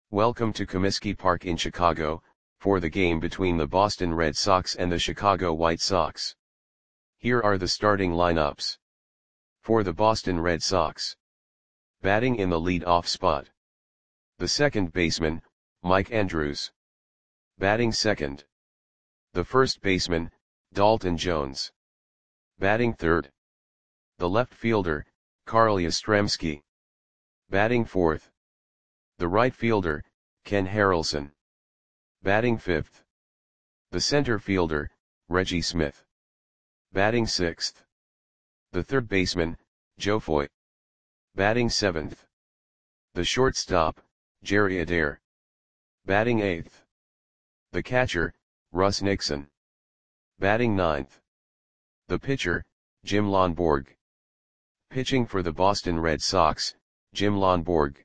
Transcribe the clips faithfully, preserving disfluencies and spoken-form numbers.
Welcome to Comiskey Park in Chicago, for the game between the Boston Red Sox and the Chicago White Sox. Here are the starting lineups. For the Boston Red Sox. Batting in the lead-off spot. The second baseman, Mike Andrews. Batting second. The first baseman, Dalton Jones. Batting third. The left fielder, Carl Yastrzemski. Batting fourth. The right fielder, Ken Harrelson. Batting fifth. The center fielder, Reggie Smith. Batting sixth. The third baseman, Joe Foy. Batting seventh. The shortstop, Jerry Adair. Batting eighth. The catcher, Russ Nixon. Batting ninth. The pitcher, Jim Lonborg. Pitching for the Boston Red Sox, Jim Lonborg.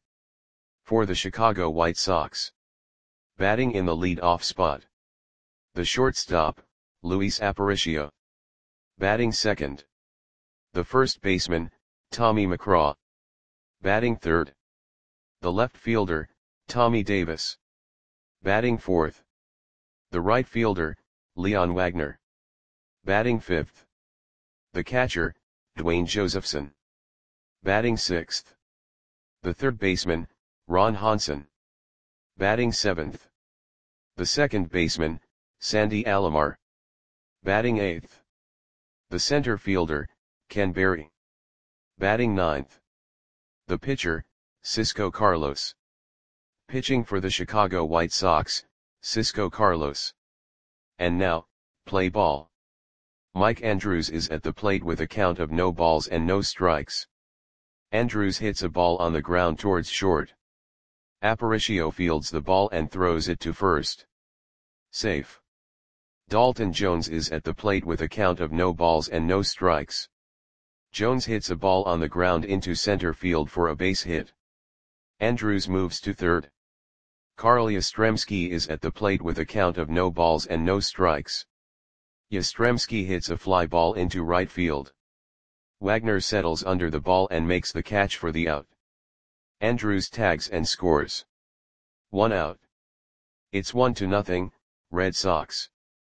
For the Chicago White Sox. Batting in the lead-off spot. The shortstop, Luis Aparicio. Batting second. The first baseman, Tommy McGraw. Batting third. The left fielder, Tommy Davis. Batting fourth. The right fielder, Leon Wagner. Batting fifth. The catcher, Dwayne Josephson. Batting sixth. The third baseman, Ron Hansen. Batting seventh. The second baseman, Sandy Alomar. Batting eighth. The center fielder, Ken Berry. Batting ninth. The pitcher, Cisco Carlos. Pitching for the Chicago White Sox, Cisco Carlos. And now, play ball. Mike Andrews is at the plate with a count of no balls and no strikes. Andrews hits a ball on the ground towards short. Aparicio fields the ball and throws it to first. Safe. Dalton Jones is at the plate with a count of no balls and no strikes. Jones hits a ball on the ground into center field for a base hit. Andrews moves to third. Carl Yastrzemski is at the plate with a count of no balls and no strikes. Yastrzemski hits a fly ball into right field. Wagner settles under the ball and makes the catch for the out. Andrews tags and scores. One out. It's one to nothing, Red Sox.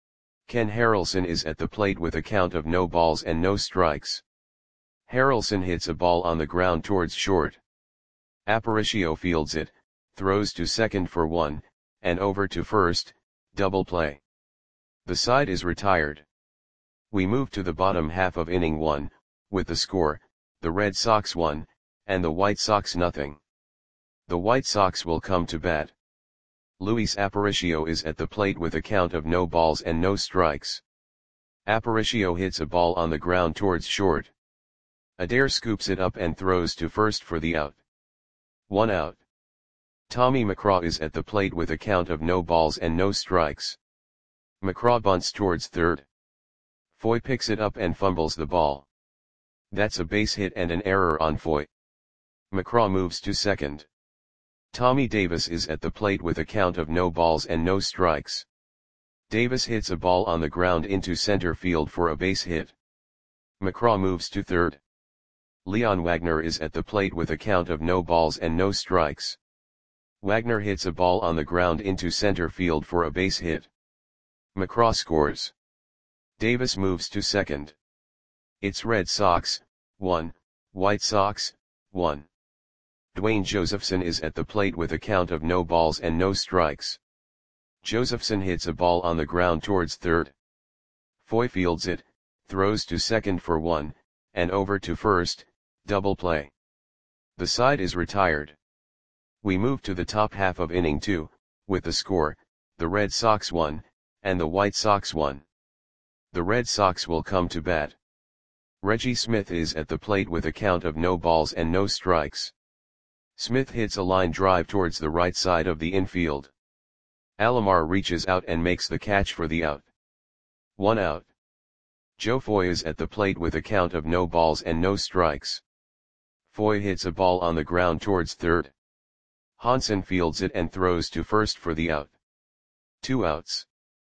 Ken Harrelson is at the plate with a count of no balls and no strikes. Harrelson hits a ball on the ground towards short. Aparicio fields it, throws to second for one, and over to first, double play. The side is retired. We move to the bottom half of inning one, with the score, the Red Sox one, and the White Sox nothing. The White Sox will come to bat. Luis Aparicio is at the plate with a count of no balls and no strikes. Aparicio hits a ball on the ground towards short. Adair scoops it up and throws to first for the out. One out. Tommy McGraw is at the plate with a count of no balls and no strikes. McGraw bunts towards third. Foy picks it up and fumbles the ball. That's a base hit and an error on Foy. McGraw moves to second. Tommy Davis is at the plate with a count of no balls and no strikes. Davis hits a ball on the ground into center field for a base hit. McGraw moves to third. Leon Wagner is at the plate with a count of no balls and no strikes. Wagner hits a ball on the ground into center field for a base hit. McGraw scores. Davis moves to second. It's Red Sox, one, White Sox, one. Dwayne Josephson is at the plate with a count of no balls and no strikes. Josephson hits a ball on the ground towards third. Foy fields it, throws to second for one, and over to first, double play. The side is retired. We move to the top half of inning two, with the score, the Red Sox one, and the White Sox one. The Red Sox will come to bat. Reggie Smith is at the plate with a count of no balls and no strikes. Smith hits a line drive towards the right side of the infield. Alomar reaches out and makes the catch for the out. One out. Joe Foy is at the plate with a count of no balls and no strikes. Foy hits a ball on the ground towards third. Hansen fields it and throws to first for the out. Two outs.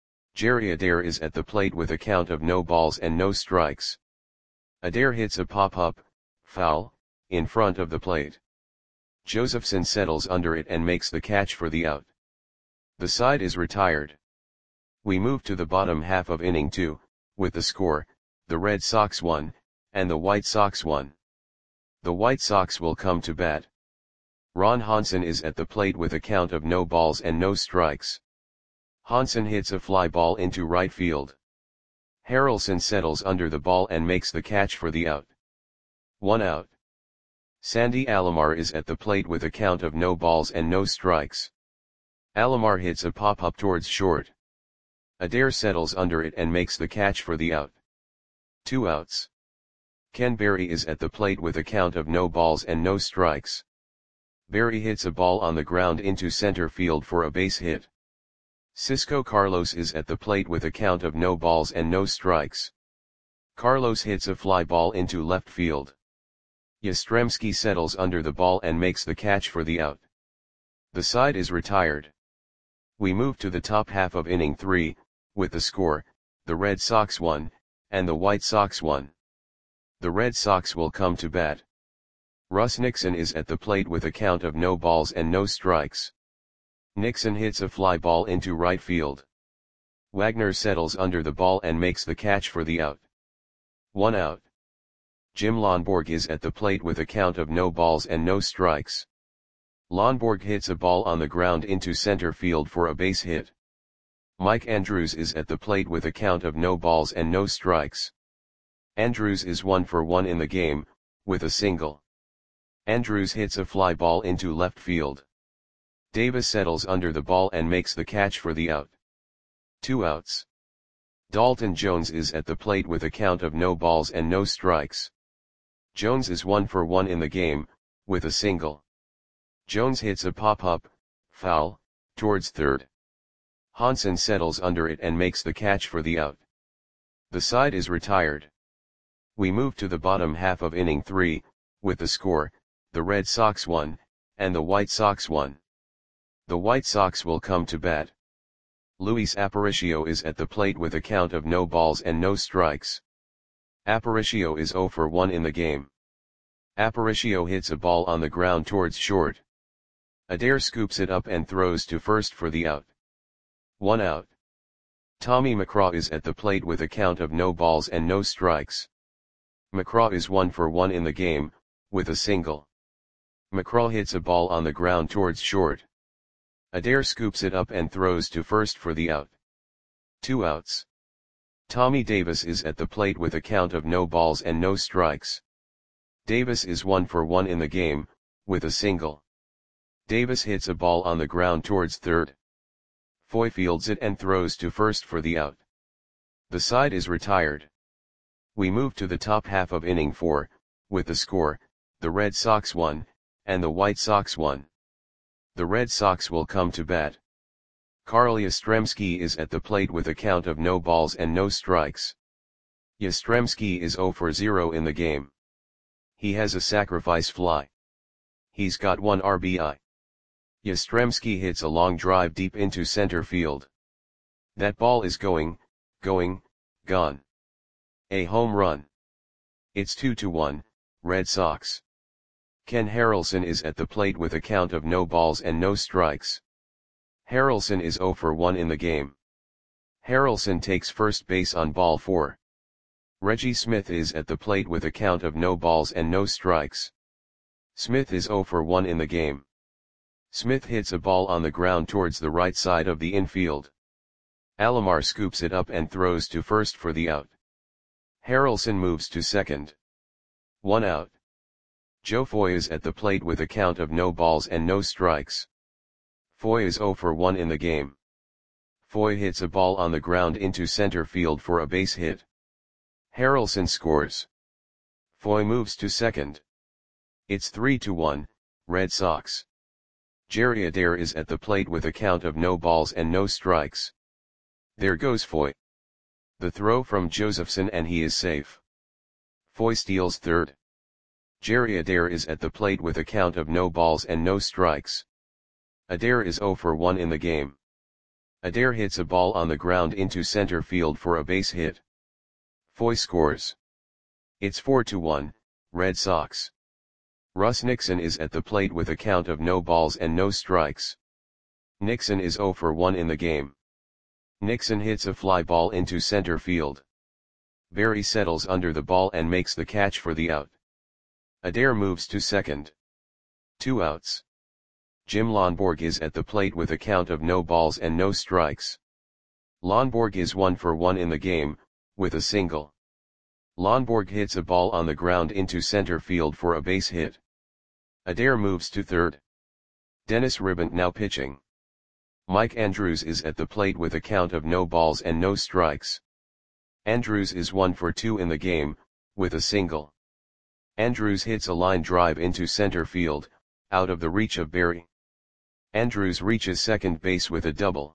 Jerry Adair is at the plate with a count of no balls and no strikes. Adair hits a pop-up, foul, in front of the plate. Josephson settles under it and makes the catch for the out. The side is retired. We move to the bottom half of inning two, with the score, the Red Sox one, and the White Sox one. The White Sox will come to bat. Ron Hansen is at the plate with a count of no balls and no strikes. Hansen hits a fly ball into right field. Harrelson settles under the ball and makes the catch for the out. One out. Sandy Alomar is at the plate with a count of no balls and no strikes. Alomar hits a pop-up towards short. Adair settles under it and makes the catch for the out. Two outs. Ken Berry is at the plate with a count of no balls and no strikes. Berry hits a ball on the ground into center field for a base hit. Cisco Carlos is at the plate with a count of no balls and no strikes. Carlos hits a fly ball into left field. Yastrzemski settles under the ball and makes the catch for the out. The side is retired. We move to the top half of inning three, with the score, the Red Sox one, and the White Sox one. The Red Sox will come to bat. Russ Nixon is at the plate with a count of no balls and no strikes. Nixon hits a fly ball into right field. Wagner settles under the ball and makes the catch for the out. One out. Jim Lonborg is at the plate with a count of no balls and no strikes. Lonborg hits a ball on the ground into center field for a base hit. Mike Andrews is at the plate with a count of no balls and no strikes. Andrews is one for one in the game, with a single. Andrews hits a fly ball into left field. Davis settles under the ball and makes the catch for the out. Two outs. Dalton Jones is at the plate with a count of no balls and no strikes. Jones is one for one in the game, with a single. Jones hits a pop-up, foul, towards third. Hansen settles under it and makes the catch for the out. The side is retired. We move to the bottom half of inning three, with the score, the Red Sox one, and the White Sox one. The White Sox will come to bat. Luis Aparicio is at the plate with a count of no balls and no strikes. Aparicio is zero for one in the game. Aparicio hits a ball on the ground towards short. Adair scoops it up and throws to first for the out. One out. Tommy McCraw is at the plate with a count of no balls and no strikes. McCraw is one for one in the game, with a single. McCraw hits a ball on the ground towards short. Adair scoops it up and throws to first for the out. Two outs. Tommy Davis is at the plate with a count of no balls and no strikes. Davis is one for one in the game, with a single. Davis hits a ball on the ground towards third. Foy fields it and throws to first for the out. The side is retired. We move to the top half of inning four, with the score, the Red Sox one, and the White Sox one. The Red Sox will come to bat. Carl Yastrzemski is at the plate with a count of no balls and no strikes. Yastrzemski is zero for zero in the game. He has a sacrifice fly. He's got one R B I. Yastrzemski hits a long drive deep into center field. That ball is going, going, gone. A home run. It's two to one, Red Sox. Ken Harrelson is at the plate with a count of no balls and no strikes. Harrelson is zero for one in the game. Harrelson takes first base on ball four. Reggie Smith is at the plate with a count of no balls and no strikes. Smith is zero for one in the game. Smith hits a ball on the ground towards the right side of the infield. Alomar scoops it up and throws to first for the out. Harrelson moves to second. One out. Joe Foy is at the plate with a count of no balls and no strikes. Foy is zero for one in the game. Foy hits a ball on the ground into center field for a base hit. Harrelson scores. Foy moves to second. It's three to one, Red Sox. Jerry Adair is at the plate with a count of no balls and no strikes. There goes Foy. The throw from Josephson and he is safe. Foy steals third. Jerry Adair is at the plate with a count of no balls and no strikes. Adair is zero for one in the game. Adair hits a ball on the ground into center field for a base hit. Foy scores. It's four to one, Red Sox. Russ Nixon is at the plate with a count of no balls and no strikes. Nixon is zero for one in the game. Nixon hits a fly ball into center field. Berry settles under the ball and makes the catch for the out. Adair moves to second. Two outs. Jim Lonborg is at the plate with a count of no balls and no strikes. Lonborg is one for one in the game, with a single. Lonborg hits a ball on the ground into center field for a base hit. Adair moves to third. Dennis Ribant now pitching. Mike Andrews is at the plate with a count of no balls and no strikes. Andrews is one for two in the game, with a single. Andrews hits a line drive into center field, out of the reach of Berry. Andrews reaches second base with a double.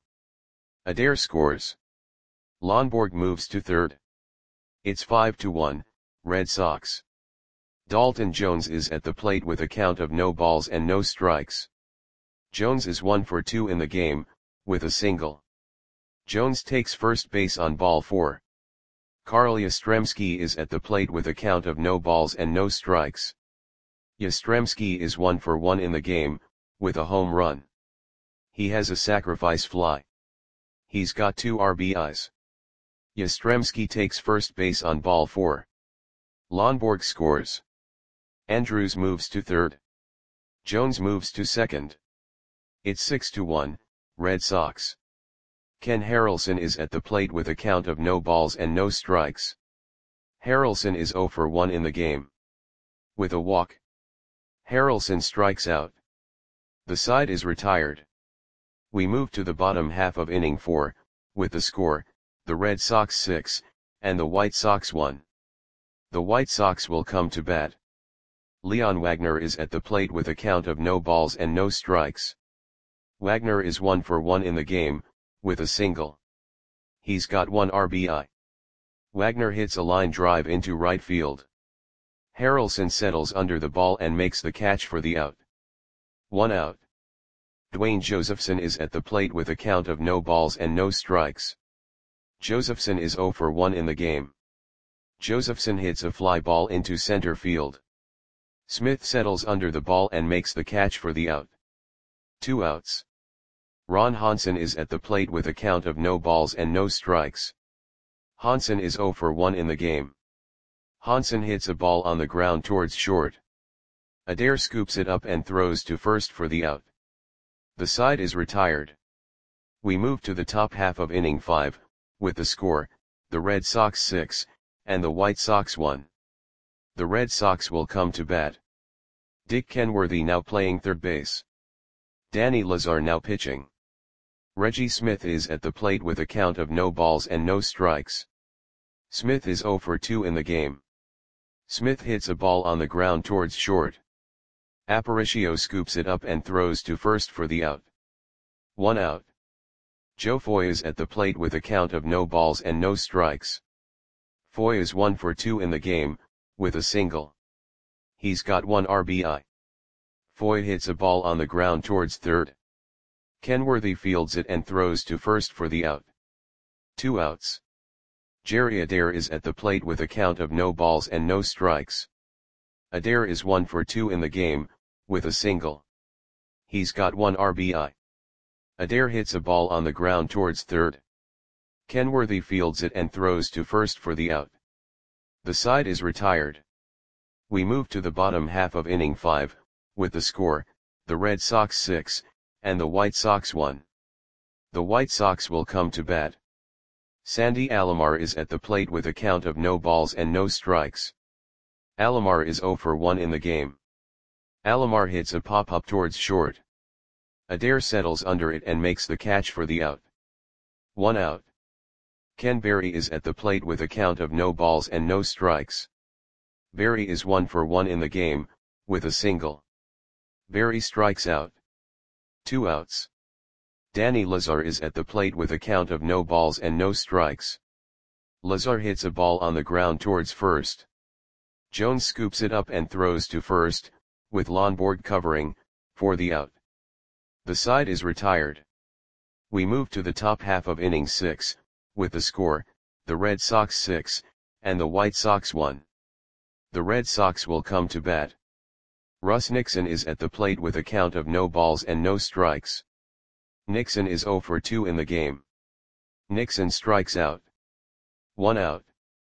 Adair scores. Lonborg moves to third. It's five to one, Red Sox. Dalton Jones is at the plate with a count of no balls and no strikes. Jones is one for two in the game, with a single. Jones takes first base on ball four. Carl Yastrzemski is at the plate with a count of no balls and no strikes. Yastrzemski is one for one in the game, with a home run. He has a sacrifice fly. He's got two R B Is. Yastrzemski takes first base on ball four. Lonborg scores. Andrews moves to third. Jones moves to second. It's six to one, Red Sox. Ken Harrelson is at the plate with a count of no balls and no strikes. Harrelson is zero for one in the game. With a walk. Harrelson strikes out. The side is retired. We move to the bottom half of inning four, with the score, the Red Sox six, and the White Sox one. The White Sox will come to bat. Leon Wagner is at the plate with a count of no balls and no strikes. Wagner is one for one in the game, with a single. He's got one R B I. Wagner hits a line drive into right field. Harrelson settles under the ball and makes the catch for the out. One out. Dwayne Josephson is at the plate with a count of no balls and no strikes. Josephson is zero for one in the game. Josephson hits a fly ball into center field. Smith settles under the ball and makes the catch for the out. Two outs. Ron Hansen is at the plate with a count of no balls and no strikes. Hansen is zero for one in the game. Hansen hits a ball on the ground towards short. Adair scoops it up and throws to first for the out. The side is retired. We move to the top half of inning five, with the score, the Red Sox six, and the White Sox one. The Red Sox will come to bat. Dick Kenworthy now playing third base. Danny Lazar now pitching. Reggie Smith is at the plate with a count of no balls and no strikes. Smith is zero for two in the game. Smith hits a ball on the ground towards short. Aparicio scoops it up and throws to first for the out. One out. Joe Foy is at the plate with a count of no balls and no strikes. Foy is one for two in the game, with a single. He's got one R B I. Foy hits a ball on the ground towards third. Kenworthy fields it and throws to first for the out. Two outs. Jerry Adair is at the plate with a count of no balls and no strikes. Adair is one for two in the game, with a single. He's got one R B I. Adair hits a ball on the ground towards third. Kenworthy fields it and throws to first for the out. The side is retired. We move to the bottom half of inning five, with the score, the Red Sox six, and the White Sox one. The White Sox will come to bat. Sandy Alomar is at the plate with a count of no balls and no strikes. Alomar is zero for one in the game. Alomar hits a pop-up towards short. Adair settles under it and makes the catch for the out. One out. Ken Berry is at the plate with a count of no balls and no strikes. Berry is one for one in the game, with a single. Berry strikes out. Two outs. Danny Lazar is at the plate with a count of no balls and no strikes. Lazar hits a ball on the ground towards first. Jones scoops it up and throws to first, with Lonborg covering, for the out. The side is retired. We move to the top half of inning six, with the score, the Red Sox six, and the White Sox one. The Red Sox will come to bat. Russ Nixon is at the plate with a count of no balls and no strikes. Nixon is zero for two in the game. Nixon strikes out. One out.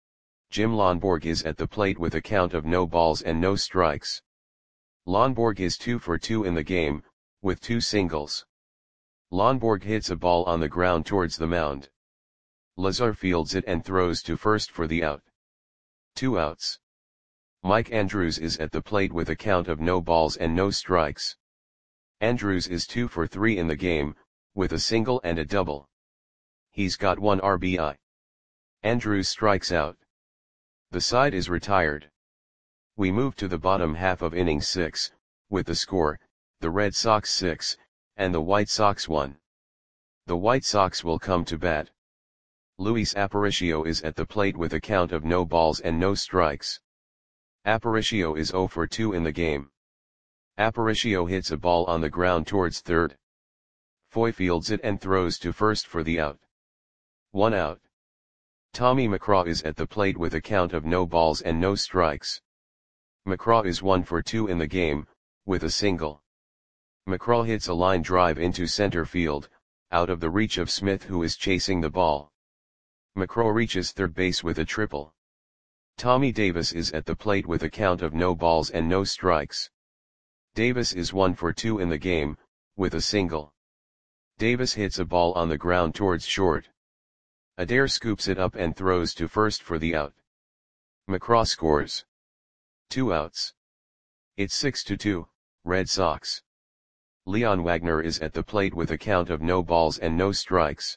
Jim Lonborg is at the plate with a count of no balls and no strikes. Lonborg is two for two in the game, with two singles. Lonborg hits a ball on the ground towards the mound. Lazar fields it and throws to first for the out. Two outs. Mike Andrews is at the plate with a count of no balls and no strikes. Andrews is two for three in the game, with a single and a double. He's got one R B I. Andrews strikes out. The side is retired. We move to the bottom half of inning six, with the score, the Red Sox six, and the White Sox one. The White Sox will come to bat. Luis Aparicio is at the plate with a count of no balls and no strikes. Aparicio is zero for two in the game. Aparicio hits a ball on the ground towards third. Foy fields it and throws to first for the out. One out. Tommy McCraw is at the plate with a count of no balls and no strikes. McCraw is one for two in the game, with a single. McCraw hits a line drive into center field, out of the reach of Smith, who is chasing the ball. McCraw reaches third base with a triple. Tommy Davis is at the plate with a count of no balls and no strikes. Davis is one for two in the game, with a single. Davis hits a ball on the ground towards short. Adair scoops it up and throws to first for the out. McCraw scores. Two outs. It's six to two, Red Sox. Leon Wagner is at the plate with a count of no balls and no strikes.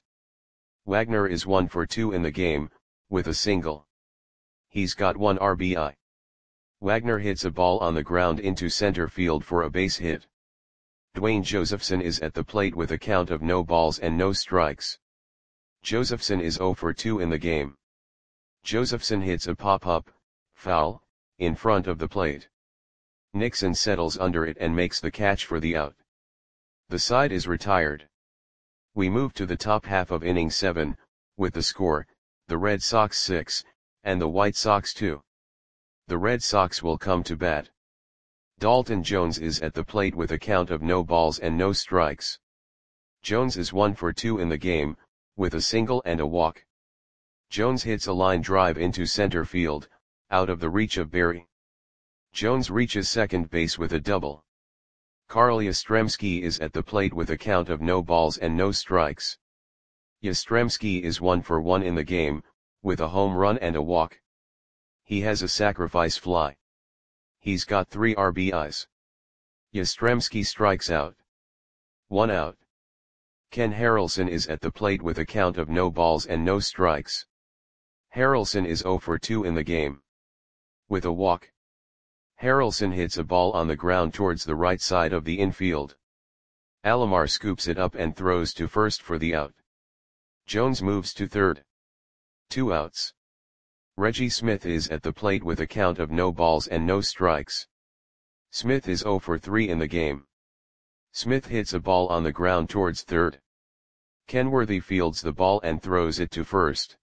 Wagner is one for two in the game, with a single. He's got one R B I. Wagner hits a ball on the ground into center field for a base hit. Dwayne Josephson is at the plate with a count of no balls and no strikes. Josephson is zero for two in the game. Josephson hits a pop-up, foul, in front of the plate. Nixon settles under it and makes the catch for the out. The side is retired. We move to the top half of inning seven, with the score, the Red Sox six, and the White Sox two. The Red Sox will come to bat. Dalton Jones is at the plate with a count of no balls and no strikes. Jones is one for two in the game, with a single and a walk. Jones hits a line drive into center field, out of the reach of Berry. Jones reaches second base with a double. Carl Yastrzemski is at the plate with a count of no balls and no strikes. Yastrzemski is one for one in the game, with a home run and a walk. He has a sacrifice fly. He's got three R B Is. Yastrzemski strikes out. One out. Ken Harrelson is at the plate with a count of no balls and no strikes. Harrelson is zero for two in the game. With a walk. Harrelson hits a ball on the ground towards the right side of the infield. Alomar scoops it up and throws to first for the out. Jones moves to third. Two outs. Reggie Smith is at the plate with a count of no balls and no strikes. Smith is zero for three in the game. Smith hits a ball on the ground towards third. Kenworthy fields the ball and throws it to first.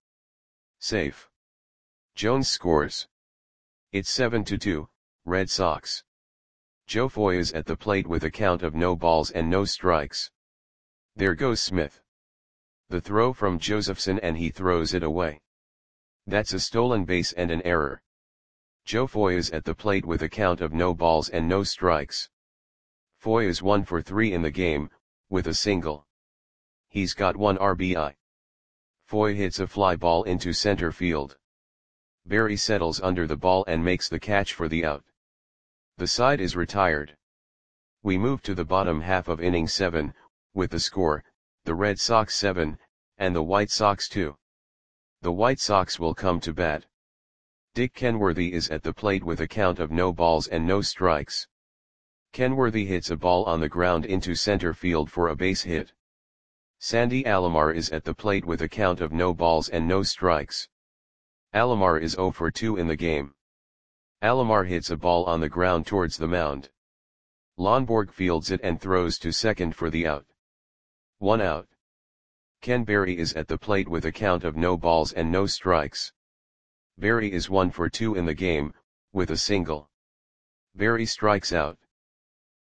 Safe. Jones scores. It's seven to two, Red Sox. Joe Foy is at the plate with a count of no balls and no strikes. There goes Smith. The throw from Josephson and he throws it away. That's a stolen base and an error. Joe Foy is at the plate with a count of no balls and no strikes. Foy is one for three in the game, with a single. He's got one R B I. Foy hits a fly ball into center field. Berry settles under the ball and makes the catch for the out. The side is retired. We move to the bottom half of inning seven, with the score, the Red Sox seven, and the White Sox two. The White Sox will come to bat. Dick Kenworthy is at the plate with a count of no balls and no strikes. Kenworthy hits a ball on the ground into center field for a base hit. Sandy Alomar is at the plate with a count of no balls and no strikes. Alomar is zero for two in the game. Alomar hits a ball on the ground towards the mound. Lonborg fields it and throws to second for the out. One out. Ken Berry is at the plate with a count of no balls and no strikes. Berry is one for two in the game, with a single. Berry strikes out.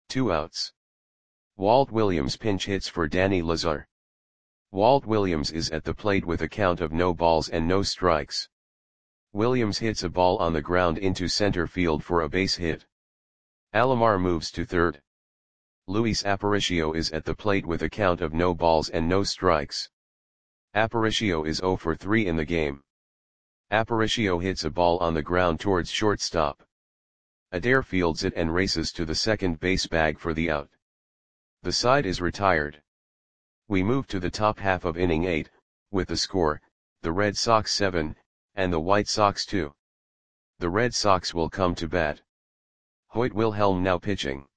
Two outs. Walt Williams pinch hits for Danny Lazar. Walt Williams is at the plate with a count of no balls and no strikes. Williams hits a ball on the ground into center field for a base hit. Alomar moves to third. Luis Aparicio is at the plate with a count of no balls and no strikes. Aparicio is zero for three in the game. Aparicio hits a ball on the ground towards shortstop. Adair fields it and races to the second base bag for the out. The side is retired. We move to the top half of inning eight, with the score, the Red Sox seven, and the White Sox two. The Red Sox will come to bat. Hoyt Wilhelm now pitching.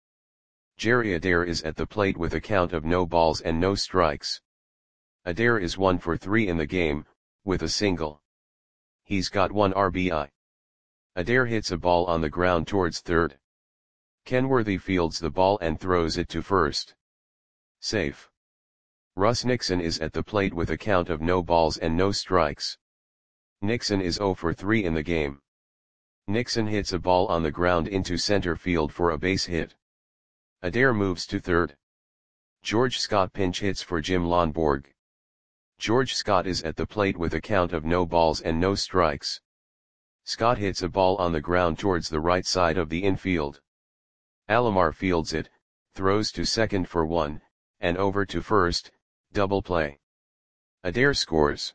Jerry Adair is at the plate with a count of no balls and no strikes. Adair is one for three in the game, with a single. He's got one R B I. Adair hits a ball on the ground towards third. Kenworthy fields the ball and throws it to first. Safe. Russ Nixon is at the plate with a count of no balls and no strikes. Nixon is zero for three in the game. Nixon hits a ball on the ground into center field for a base hit. Adair moves to third. George Scott pinch hits for Jim Lonborg. George Scott is at the plate with a count of no balls and no strikes. Scott hits a ball on the ground towards the right side of the infield. Alomar fields it, throws to second for one, and over to first, double play. Adair scores.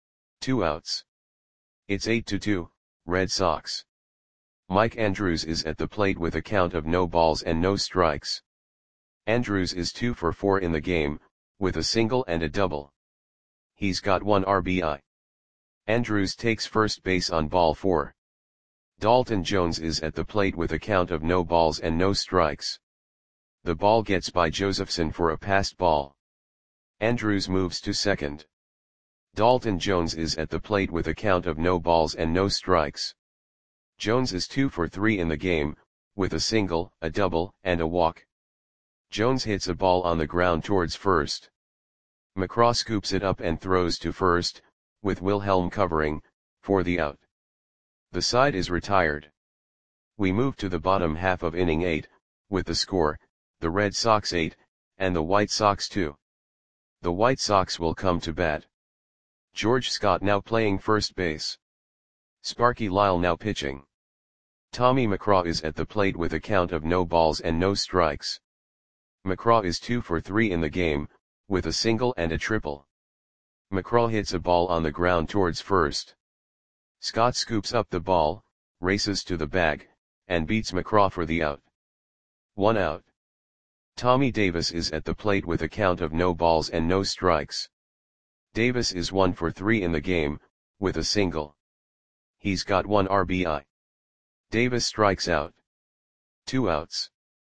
Two outs. It's eight to two, Red Sox. Mike Andrews is at the plate with a count of no balls and no strikes. Andrews is two for four in the game, with a single and a double. He's got one R B I. Andrews takes first base on ball four. Dalton Jones is at the plate with a count of no balls and no strikes. The ball gets by Josephson for a passed ball. Andrews moves to second. Dalton Jones is at the plate with a count of no balls and no strikes. Jones is two for three in the game, with a single, a double, and a walk. Jones hits a ball on the ground towards first. McCraw scoops it up and throws to first, with Wilhelm covering, for the out. The side is retired. We move to the bottom half of inning eight, with the score, the Red Sox eight, and the White Sox two. The White Sox will come to bat. George Scott now playing first base. Sparky Lyle now pitching. Tommy McCraw is at the plate with a count of no balls and no strikes. McCraw is two for three in the game, with a single and a triple. McCraw hits a ball on the ground towards first. Scott scoops up the ball, races to the bag, and beats McCraw for the out. One out. Tommy Davis is at the plate with a count of no balls and no strikes. Davis is one for three in the game, with a single. He's got one R B I. Davis strikes out. Two outs.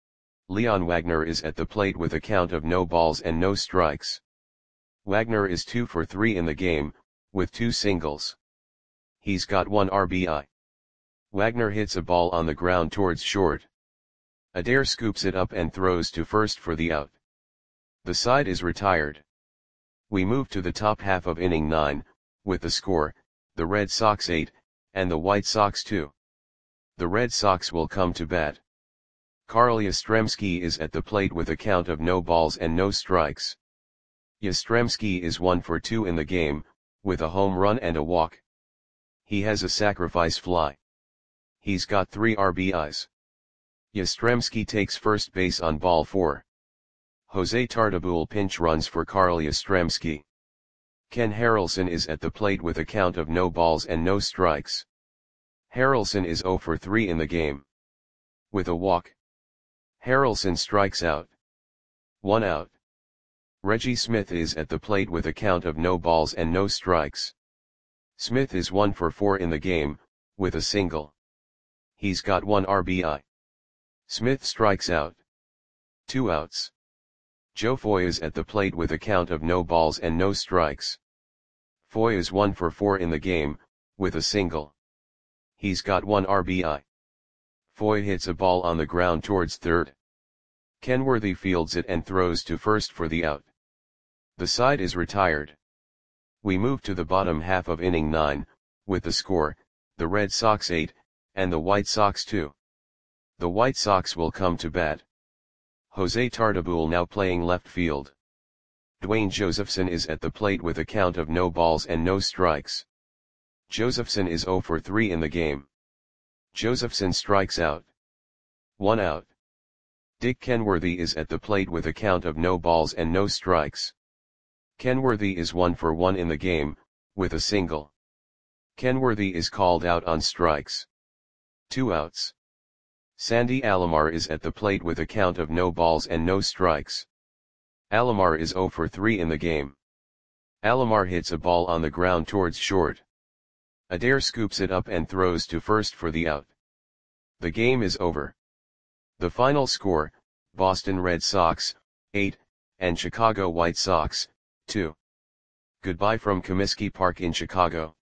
Leon Wagner is at the plate with a count of no balls and no strikes. Wagner is two for three in the game, with two singles. He's got one R B I. Wagner hits a ball on the ground towards short. Adair scoops it up and throws to first for the out. The side is retired. We move to the top half of inning nine, with the score, the Red Sox eight, and the White Sox two. The Red Sox will come to bat. Carl Yastrzemski is at the plate with a count of no balls and no strikes. Yastrzemski is one for two in the game, with a home run and a walk. He has a sacrifice fly. He's got three R B Is. Yastrzemski takes first base on ball four. Jose Tartabull pinch runs for Carl Yastrzemski. Ken Harrelson is at the plate with a count of no balls and no strikes. Harrelson is zero for three in the game. With a walk. Harrelson strikes out. One out. Reggie Smith is at the plate with a count of no balls and no strikes. Smith is one for four in the game, with a single. He's got one R B I. Smith strikes out. Two outs. Joe Foy is at the plate with a count of no balls and no strikes. Foy is one for four in the game, with a single. He's got one R B I. Foy hits a ball on the ground towards third. Kenworthy fields it and throws to first for the out. The side is retired. We move to the bottom half of inning nine, with the score, the Red Sox eight, and the White Sox two. The White Sox will come to bat. Jose Tartabull now playing left field. Dwayne Josephson is at the plate with a count of no balls and no strikes. Josephson is zero for three in the game. Josephson strikes out. One out. Dick Kenworthy is at the plate with a count of no balls and no strikes. Kenworthy is one for one in the game, with a single. Kenworthy is called out on strikes. Two outs. Sandy Alomar is at the plate with a count of no balls and no strikes. Alomar is zero for three in the game. Alomar hits a ball on the ground towards short. Adair scoops it up and throws to first for the out. The game is over. The final score, Boston Red Sox, eight, and Chicago White Sox, two. Goodbye from Comiskey Park in Chicago.